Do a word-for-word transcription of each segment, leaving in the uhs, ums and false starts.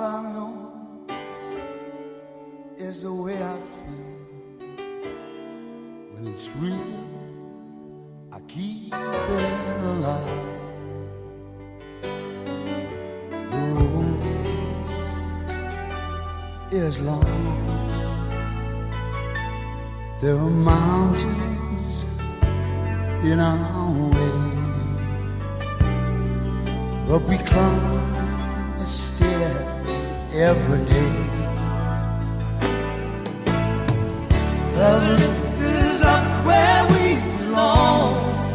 All I know is the way I feel when it's real. I keep it alive. The road is long. There are mountains in our way, but we climb a stair every day. The lift is up where we belong,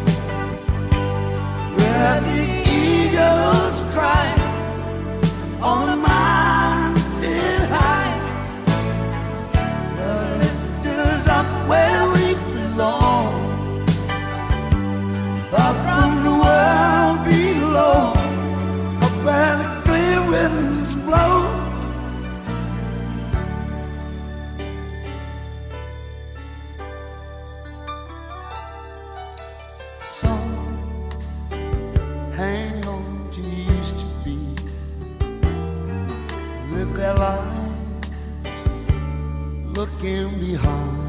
where the eagles cry on the mountain high. The lift is up where we belong, far from the world below, up where the clear winds blow. Hang on to used to be, live their lives looking behind.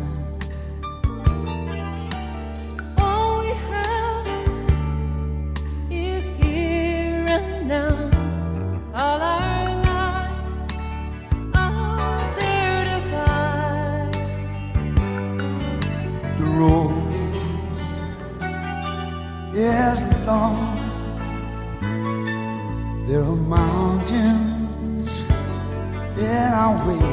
All we have is here and now. All our lives are there to find. The road is long. There are mountains in our way,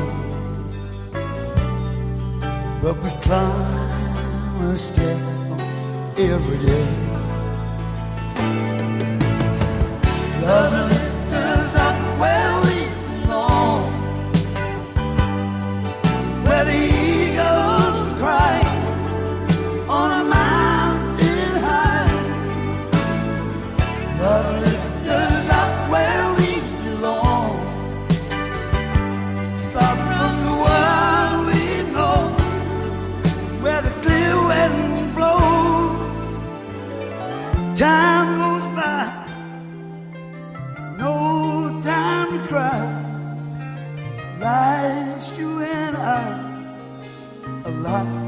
but we climb a step every day. Love lifts us up where we belong, where the eagles cry on a mountain high. Love lifts us up where we belong, far from the world we know, where the clear winds blow. Time goes by, no time to cry. Life's you and I alive.